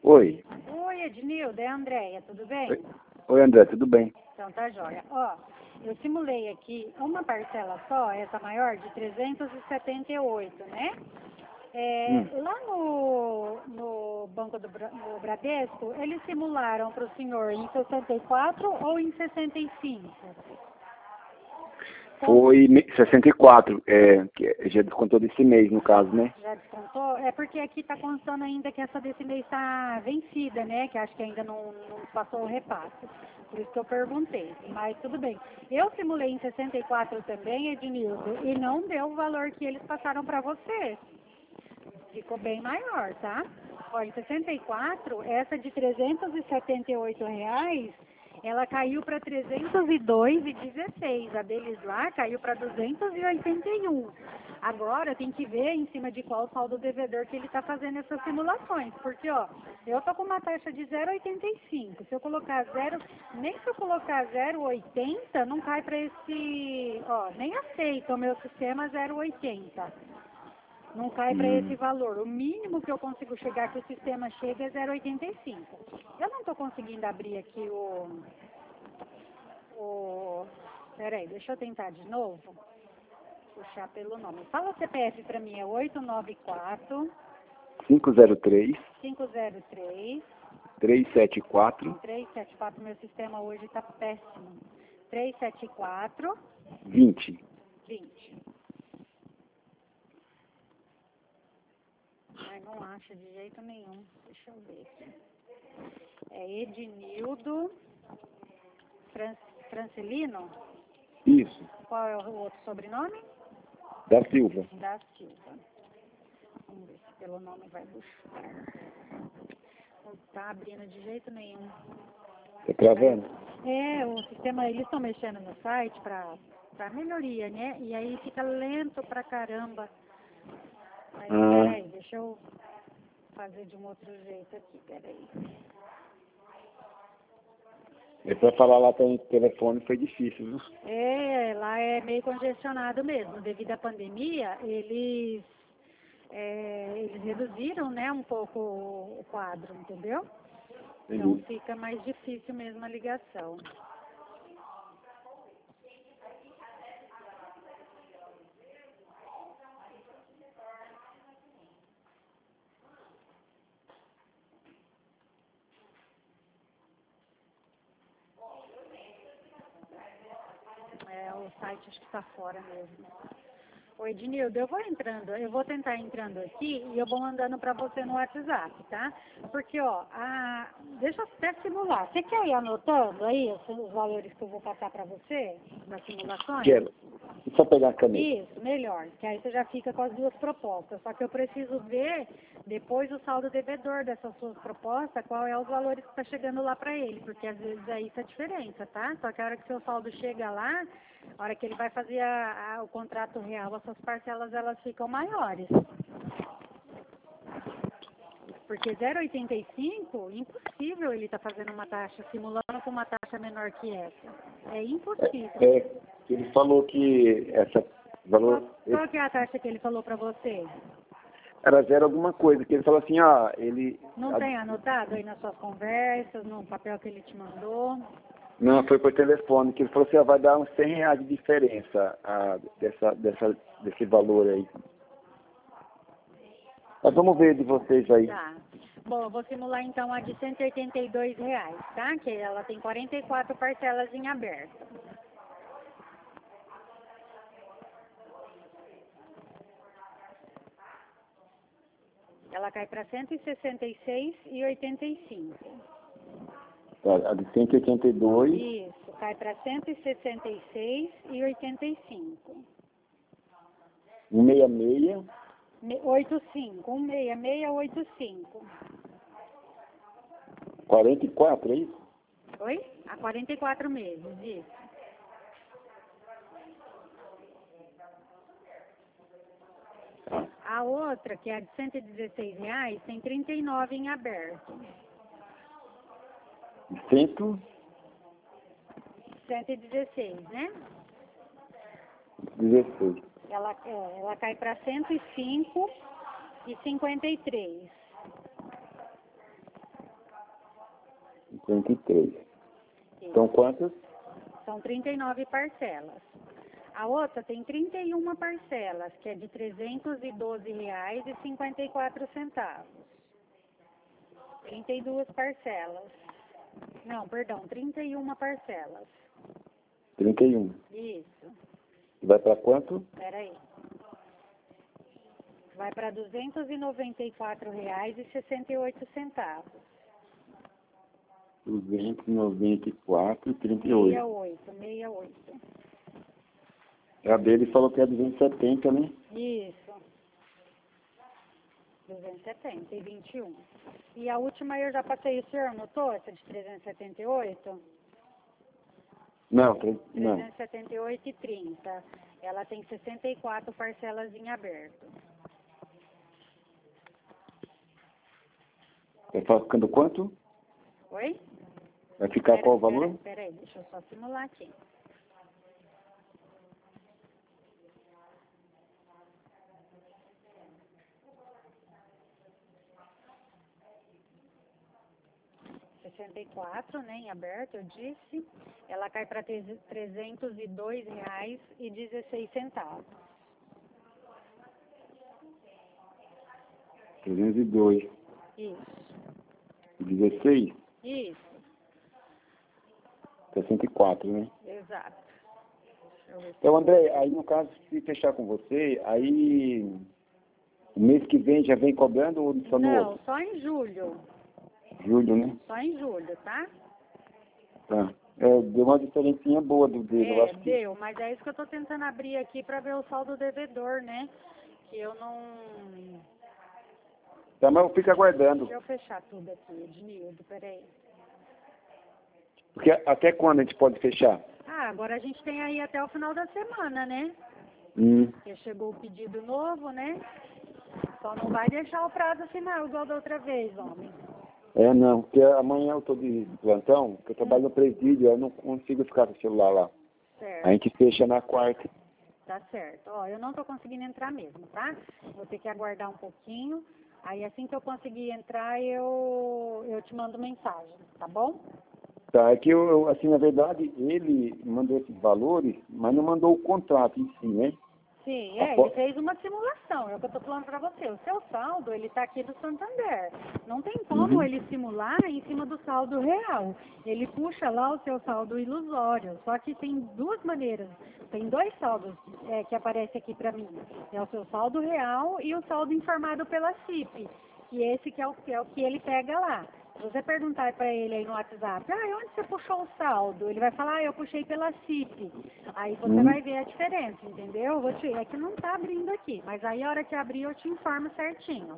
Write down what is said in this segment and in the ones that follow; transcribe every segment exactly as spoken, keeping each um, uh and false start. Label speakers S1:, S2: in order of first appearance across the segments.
S1: Oi.
S2: Oi, Ednilda, é a Andréia, tudo bem?
S1: Oi. Oi, André, tudo bem?
S2: Então tá jóia. Ó, eu simulei aqui uma parcela só, essa maior, de trezentos e setenta e oito, né? É,
S1: Hum.
S2: Lá no, no Banco do Bra- no Bradesco, eles simularam para o senhor em sessenta e quatro ou em sessenta e cinco?
S1: Foi me- sessenta e quatro, é, que já descontou desse mês, no caso, né?
S2: Já descontou? É porque aqui está constando ainda que essa desse mês está vencida, né? Que acho que ainda não, não passou o repasse. Por isso que eu perguntei. Mas tudo bem. Eu simulei em sessenta e quatro também, Ednildo, e não deu o valor que eles passaram para você. Ficou bem maior, tá? Ó, em sessenta e quatro, essa de trezentos e setenta e oito reais, ela caiu para trezentos e dois e dezesseis. A deles lá caiu para duzentos e oitenta e um. Agora tem que ver em cima de qual saldo devedor que ele está fazendo essas simulações. Porque, ó, eu tô com uma taxa de zero vírgula oitenta e cinco. Se eu colocar zero, nem se eu colocar zero vírgula oitenta, não cai para esse, ó, nem aceita o meu sistema zero vírgula oitenta. Não cai para esse
S1: Hum.
S2: valor. O mínimo que eu consigo chegar, que o sistema chega, é zero vírgula oitenta e cinco. Eu não estou conseguindo abrir aqui o... o... Peraí, deixa eu tentar de novo. Puxar pelo nome. Fala o C P F para mim, é oito nove quatro,
S1: cinco zero três,
S2: cinco zero três,
S1: três sete quatro,
S2: três sete quatro. Meu sistema hoje está péssimo. três sete quatro,
S1: vinte.
S2: vinte. Mas não acha de jeito nenhum. Deixa eu ver aqui. É Ednildo Fran Francelino?
S1: Isso,
S2: Qual é o outro sobrenome?
S1: da Silva.
S2: Da Silva. Vamos ver se pelo nome vai buscar. Não tá abrindo de jeito nenhum.
S1: Tá travando?
S2: É, o sistema, eles estão mexendo no site para para melhoria, né? E aí fica lento pra caramba. Mas
S1: Ah.
S2: peraí, deixa eu fazer de um outro jeito aqui, peraí.
S1: E pra falar lá pelo telefone foi difícil, viu?
S2: É, lá é meio congestionado mesmo. Devido à pandemia, eles, é, eles reduziram, né, um pouco o quadro, entendeu? Então
S1: Entendi.
S2: fica mais difícil mesmo a ligação. É, o site acho que está fora mesmo. Oi, Ednildo, eu vou entrando, eu vou tentar entrando aqui e eu vou mandando para você no WhatsApp, tá? Porque, ó, a... deixa eu até simular. Você quer ir anotando aí os, os valores que eu vou passar para você, nas simulações?
S1: Quero. É só pegar a caneta.
S2: Isso, melhor, que aí você já fica com as duas propostas. Só que eu preciso ver depois o saldo devedor dessas suas propostas, qual é os valores que está chegando lá para ele, porque às vezes aí tá a diferença, tá? Só que a hora que seu saldo chega lá, a hora que ele vai fazer a, a, o contrato real, essas parcelas elas ficam maiores. Porque zero vírgula oitenta e cinco, impossível ele tá fazendo uma taxa, simulando com uma taxa menor que essa. É impossível.
S1: É, é, ele falou que essa valor
S2: Qual, qual que é a taxa que ele falou para você?
S1: era zero alguma coisa, que ele falou assim, ó, ele...
S2: Não
S1: a-
S2: tem anotado aí nas suas conversas, no papel que ele te mandou?
S1: Não, foi por telefone, que ele falou assim, ó, vai dar uns cem reais de diferença a, dessa, dessa, desse valor aí. Mas vamos ver de vocês aí.
S2: Tá. Bom, eu vou simular então a de cento e oitenta e dois reais, tá? Que ela tem quarenta e quatro parcelas em aberto. Ela cai para cento e sessenta e seis e oitenta e cinco.
S1: Tá, a de cento e oitenta e dois,
S2: Isso, cai para cento e sessenta e seis e oitenta e cinco.
S1: cento e sessenta e seis,
S2: Me- oitenta e cinco, cento e sessenta e seis, oitenta e cinco.
S1: quarenta e quatro, é isso?
S2: Oi? Há quarenta e quatro meses, isso.
S1: Tá.
S2: A outra, que é a de cento e dezesseis reais, tem trinta e nove em aberto.
S1: cento
S2: cento e dezesseis, né?
S1: e dezesseis.
S2: Ela, é, ela cai para cento e cinco e cinquenta e três.
S1: cinquenta e três. Então quantas?
S2: São trinta e nove parcelas. A outra tem trinta e uma parcelas, que é de trezentos e doze reais e cinquenta e quatro centavos. trinta e duas parcelas. Não, perdão, trinta e uma parcelas.
S1: trinta e um.
S2: Isso.
S1: E vai para quanto?
S2: Espera aí. Vai para duzentos e noventa e quatro reais e sessenta e oito centavos.
S1: duzentos e noventa e quatro e trinta e oito.
S2: sessenta e oito, sessenta e oito.
S1: A dele falou que é duzentos e setenta, né?
S2: Isso. duzentos e setenta e vinte e um. E a última eu já passei, o senhor anotou essa de trezentos e setenta e oito?
S1: Não, tre- não.
S2: trezentos e setenta e oito e trinta. Ela tem sessenta e quatro parcelas em aberto.
S1: Vai ficar ficando quanto?
S2: Oi?
S1: Vai ficar
S2: Pera-
S1: qual o
S2: pera-
S1: valor?
S2: Pera aí, deixa eu só simular aqui. sessenta e quatro, né, em aberto, eu disse. Ela cai para trezentos e dois reais e dezesseis centavos.
S1: trezentos e dois.
S2: Isso.
S1: dezesseis?
S2: Isso,
S1: sessenta e quatro, né?
S2: exato. Deixa eu ver se
S1: Então, André, aí no caso, se fechar com você, aí o mês que vem já vem cobrando ou só no
S2: Não,
S1: outro?
S2: só em julho.
S1: Julho, né?
S2: Só em julho, tá?
S1: Tá. É, deu uma diferencinha boa do dele, eu
S2: É,
S1: acho que...
S2: deu, mas é isso que eu tô tentando abrir aqui pra ver o saldo devedor, né? Que eu não...
S1: Tá, mas eu fico aguardando.
S2: Deixa eu fechar tudo aqui, Ednildo, peraí.
S1: Porque até quando a gente pode fechar?
S2: Ah, agora a gente tem aí até o final da semana, né?
S1: Hum.
S2: Porque chegou o pedido novo, né? Só não vai deixar o prazo final igual da outra vez, homem.
S1: É, não, porque amanhã eu tô de plantão, porque eu trabalho no presídio, eu não consigo ficar com o celular lá.
S2: Certo.
S1: A gente fecha na quarta.
S2: Tá certo. Ó, eu não tô conseguindo entrar mesmo, tá? Vou ter que aguardar um pouquinho. Aí assim que eu conseguir entrar, eu, eu te mando mensagem, tá bom?
S1: Tá, é que eu, eu, assim, na verdade, ele mandou esses valores, mas não mandou o contrato em si, né?
S2: Sim, é, ele fez uma simulação, é o que eu tô falando pra você. O seu saldo, ele tá aqui do Santander. Não tem como
S1: Uhum.
S2: ele simular em cima do saldo real. Ele puxa lá o seu saldo ilusório. Só que tem duas maneiras. Tem dois saldos é, que aparecem aqui pra mim. É o seu saldo real e o saldo informado pela C I P. E esse que é o, que é o que ele pega lá. Se você perguntar para ele aí no WhatsApp, ah, onde você puxou o saldo? Ele vai falar, ah, eu puxei pela C I P. Aí você
S1: Uhum.
S2: vai ver a diferença, entendeu? Eu vou te, é que não tá abrindo aqui, mas aí a hora que abrir eu te informo certinho.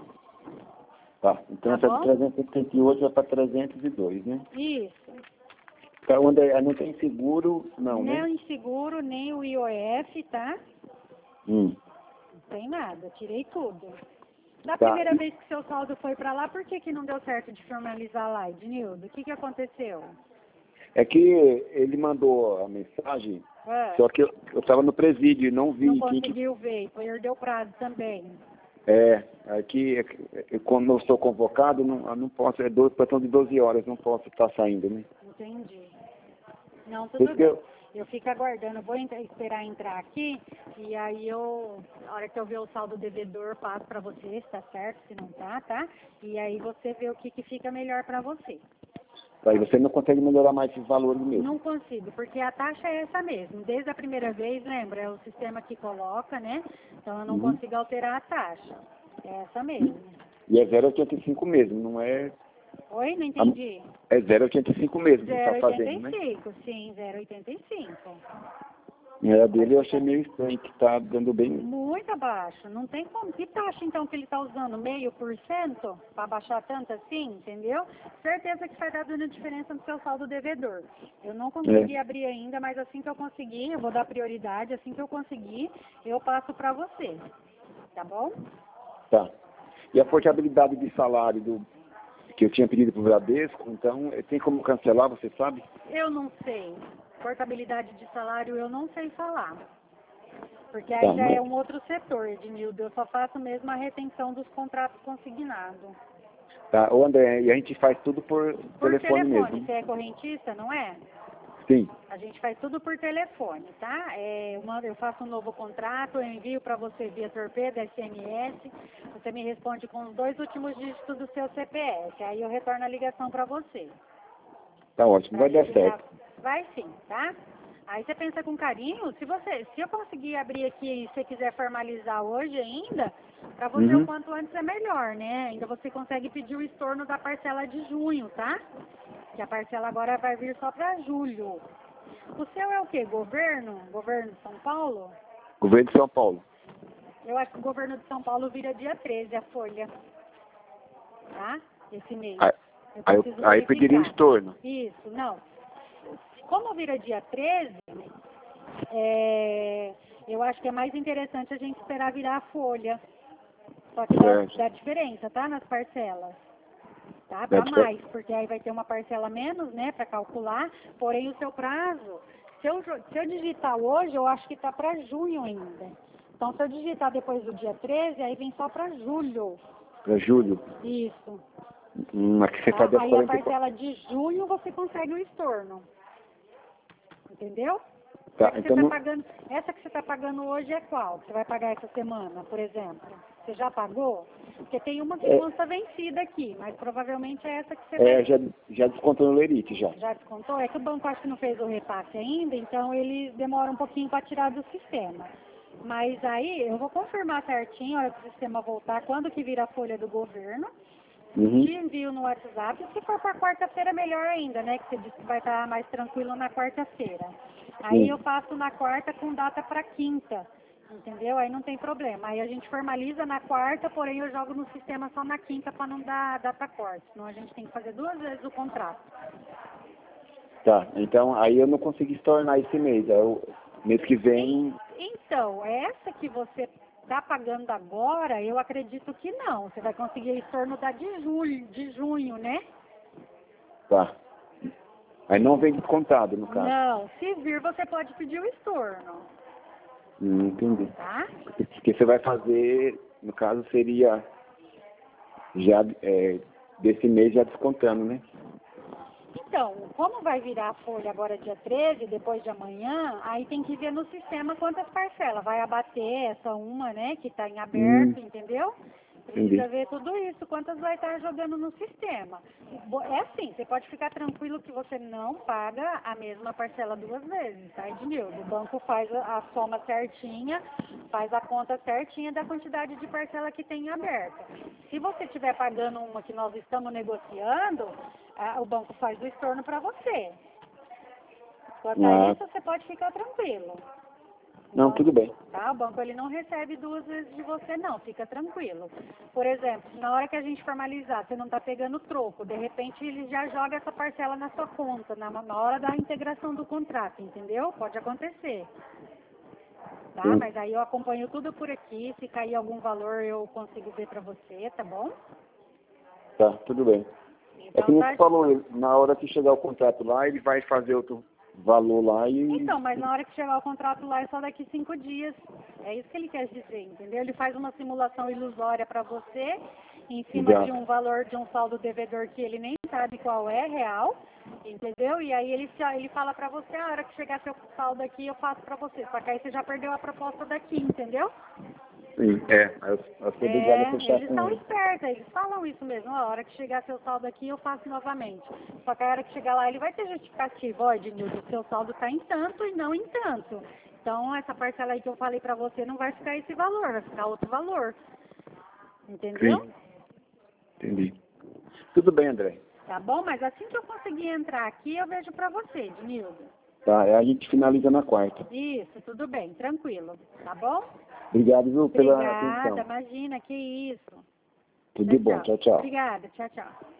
S1: Tá, então
S2: Tá
S1: essa
S2: bom?
S1: de trezentos e setenta e oito vai para trezentos e dois, né?
S2: Isso.
S1: Tá, onde é- não tem seguro, não,
S2: Nem
S1: né?
S2: o inseguro, nem o I O F, tá?
S1: Hum.
S2: Não tem nada, tirei tudo. Da
S1: Tá.
S2: primeira vez que seu saldo foi para lá, por que que não deu certo de formalizar lá, Ednildo? O que que aconteceu?
S1: É que ele mandou a mensagem,
S2: Ah,
S1: só que eu estava no presídio e não vi
S2: não
S1: quem que...
S2: conseguiu ver, perdeu prazo também.
S1: É, aqui, é, é, quando eu estou convocado, não, eu não posso, é doze, plantão de doze horas, não posso estar saindo, né?
S2: Entendi. Não,
S1: Por
S2: tudo
S1: isso que
S2: bem.
S1: eu,
S2: Eu fico aguardando, eu vou entrar- esperar entrar aqui e aí eu, na hora que eu ver o saldo devedor, passo para você, se tá certo, se não tá, tá? E aí você vê o que, que fica melhor para você.
S1: aí você não consegue melhorar mais esses valores mesmo.
S2: Não consigo, porque a taxa é essa mesmo. Desde a primeira vez, lembra, é o sistema que coloca, né? Então eu não
S1: Uhum.
S2: consigo alterar a taxa. É essa mesmo.
S1: E é zero vírgula oitenta e cinco mesmo, não é...
S2: Oi, não entendi.
S1: É zero vírgula oitenta e cinco mesmo que
S2: zero
S1: está
S2: vírgula
S1: fazendo, né?
S2: oitenta e cinco, sim, zero vírgula oitenta e cinco.
S1: É, a dele eu achei meio estranho, que está dando bem...
S2: Muito abaixo, não tem como. Que taxa então que ele está usando? Meio por cento? Para baixar tanto assim, entendeu? Certeza que vai dar dando diferença no seu saldo devedor. Eu não consegui
S1: É.
S2: abrir ainda, mas assim que eu conseguir, eu vou dar prioridade, assim que eu conseguir, eu passo para você. Tá bom?
S1: Tá. E a portabilidade de salário do, que eu tinha pedido para o Bradesco, então, eh, tem como cancelar, você sabe?
S2: Eu não sei. Portabilidade de salário eu não sei falar. Porque
S1: Tá,
S2: aí já
S1: mas-
S2: é um outro setor, Ednildo. Eu só faço mesmo a retenção dos contratos consignados.
S1: Tá, ô André, e a gente faz tudo por,
S2: Por
S1: telefone,
S2: telefone,
S1: mesmo.
S2: você é correntista, não é?
S1: Sim.
S2: A gente faz tudo por telefone, tá? É, eu, mando, eu faço um novo contrato, eu envio para você via torpedo, S M S, você me responde com os dois últimos dígitos do seu C P F, aí eu retorno a ligação para você.
S1: Tá ótimo, vai
S2: Pra
S1: dar
S2: gente
S1: certo.
S2: já- Vai sim, tá? Aí você pensa com carinho, se você, se eu conseguir abrir aqui e você quiser formalizar hoje ainda, para você
S1: Uhum.
S2: o quanto antes é melhor, né? Ainda você consegue pedir o estorno da parcela de junho, tá? Que a parcela agora vai vir só para julho. O seu é o quê? Governo? Governo de São Paulo?
S1: Governo de São Paulo.
S2: Eu acho que o governo de São Paulo vira dia treze, a folha. Tá? Esse mês.
S1: Aí,
S2: Eu
S1: aí, eu-
S2: preciso
S1: aí eu pediria
S2: verificar.
S1: estorno.
S2: Isso, não. Como vira dia treze, é, eu acho que é mais interessante a gente esperar virar a folha. Só que dá,
S1: Certo.
S2: dá diferença, tá? Nas parcelas. Tá?
S1: Dá
S2: Para
S1: difer-
S2: mais, porque aí vai ter uma parcela menos, né, para calcular. Porém, o seu prazo, se eu, jo- se eu digitar hoje, eu acho que tá para junho ainda. Então, se eu digitar depois do dia treze, aí vem só para julho.
S1: Pra julho.
S2: Isso.
S1: Hum, aqui você
S2: Tá?
S1: faz as
S2: Aí a
S1: quarenta e quatro.
S2: parcela de junho você consegue o estorno. Entendeu?
S1: Tá,
S2: Essa que,
S1: então
S2: você
S1: não-
S2: tá pagando, essa que você está pagando hoje é qual? Você vai pagar essa semana, por exemplo? Você já pagou? Porque tem uma que
S1: É.
S2: consta vencida aqui, mas provavelmente é essa que você
S1: É,
S2: vai...
S1: já, já descontou no Lerite, já.
S2: Já descontou? É que o banco acho que não fez o repasse ainda, então ele demora um pouquinho para tirar do sistema. Mas aí eu vou confirmar certinho, a hora que o sistema voltar, quando que vira a folha do governo.
S1: Uhum.
S2: Te envio no WhatsApp. Se for para quarta-feira, melhor ainda, né? Que você disse que vai estar mais tranquilo na quarta-feira. Aí
S1: Sim.
S2: eu faço na quarta com data para quinta. Entendeu? Aí não tem problema. Aí a gente formaliza na quarta, porém eu jogo no sistema só na quinta para não dar data corte. Senão a gente tem que fazer duas vezes o contrato.
S1: Tá, então aí eu não consegui estornar esse mês. Aí eu- mês que vem.
S2: Então, essa que você está pagando agora, eu acredito que não. Você vai conseguir o estorno da de julho, de junho, né?
S1: Tá. Aí não vem descontado, no caso.
S2: Não, se vir, você pode pedir o estorno,
S1: Hum, entendi.
S2: tá?
S1: Porque você vai fazer, no caso, seria já é, desse mês já descontando, né?
S2: Então, como vai virar a folha agora dia treze, depois de amanhã, aí tem que ver no sistema quantas parcelas. Vai abater essa uma, né, que está em aberto,
S1: Hum.
S2: entendeu?
S1: Entendi.
S2: Precisa ver tudo isso, quantas vai estar jogando no sistema. Bo- É assim, você pode ficar tranquilo que você não paga a mesma parcela duas vezes, tá, Ednildo? O banco faz a, a soma certinha, faz a conta certinha da quantidade de parcela que tem aberta. Se você estiver pagando uma que nós estamos negociando, ah, o banco faz o estorno para você. Quanto a
S1: Ah.
S2: isso, você pode ficar tranquilo.
S1: Não, tudo bem.
S2: Tá? O banco ele não recebe duas vezes de você, não, fica tranquilo. Por exemplo, na hora que a gente formalizar, você não está pegando troco, de repente ele já joga essa parcela na sua conta, na, na hora da integração do contrato, entendeu? Pode acontecer. Tá?
S1: Sim.
S2: Mas aí eu acompanho tudo por aqui, se cair algum valor eu consigo ver para você, tá bom?
S1: Tá, tudo bem. É
S2: Então,
S1: que nem
S2: tá...
S1: você falou, na hora que chegar o contrato lá, ele vai fazer outro valor lá e...
S2: Então, mas na hora que chegar o contrato lá é só daqui cinco dias. É isso que ele quer dizer, entendeu? Ele faz uma simulação ilusória para você, em cima
S1: Exato.
S2: de um valor de um saldo devedor que ele nem sabe qual é real, entendeu? E aí ele, ele fala para você, a hora que chegar seu saldo aqui eu faço para você. Só que aí você já perdeu a proposta daqui, entendeu?
S1: Sim, é. Aí eu, eu sou obrigado a
S2: É,
S1: fechar
S2: eles
S1: com
S2: são
S1: ele.
S2: espertos, eles falam isso mesmo, ó, a hora que chegar seu saldo aqui eu faço novamente. Só que a hora que chegar lá ele vai ter justificativa, ó, Ednilson, seu saldo está em tanto e não em tanto. Então essa parcela aí que eu falei pra você não vai ficar esse valor, vai ficar outro valor. Entendeu?
S1: Sim. Entendi. Tudo bem, André.
S2: Tá bom? Mas assim que eu conseguir entrar aqui eu vejo pra você, Ednilson.
S1: Tá, aí a gente finaliza na quarta.
S2: Isso, tudo bem, tranquilo. Tá bom?
S1: Obrigado, viu, pela
S2: Obrigada,
S1: atenção.
S2: imagina, que isso.
S1: Tudo de bom. Tchau, tchau.
S2: Obrigada, tchau, tchau.